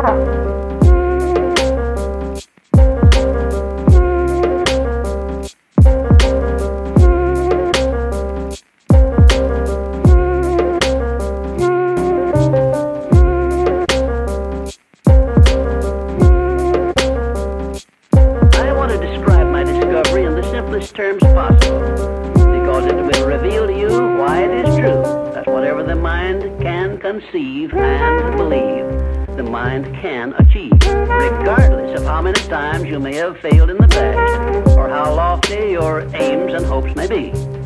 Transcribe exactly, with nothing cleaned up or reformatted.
Terms possible, because it will reveal to you why it is true that whatever the mind can conceive and believe, the mind can achieve, regardless of how many times you may have failed in the past, or how lofty your aims and hopes may be.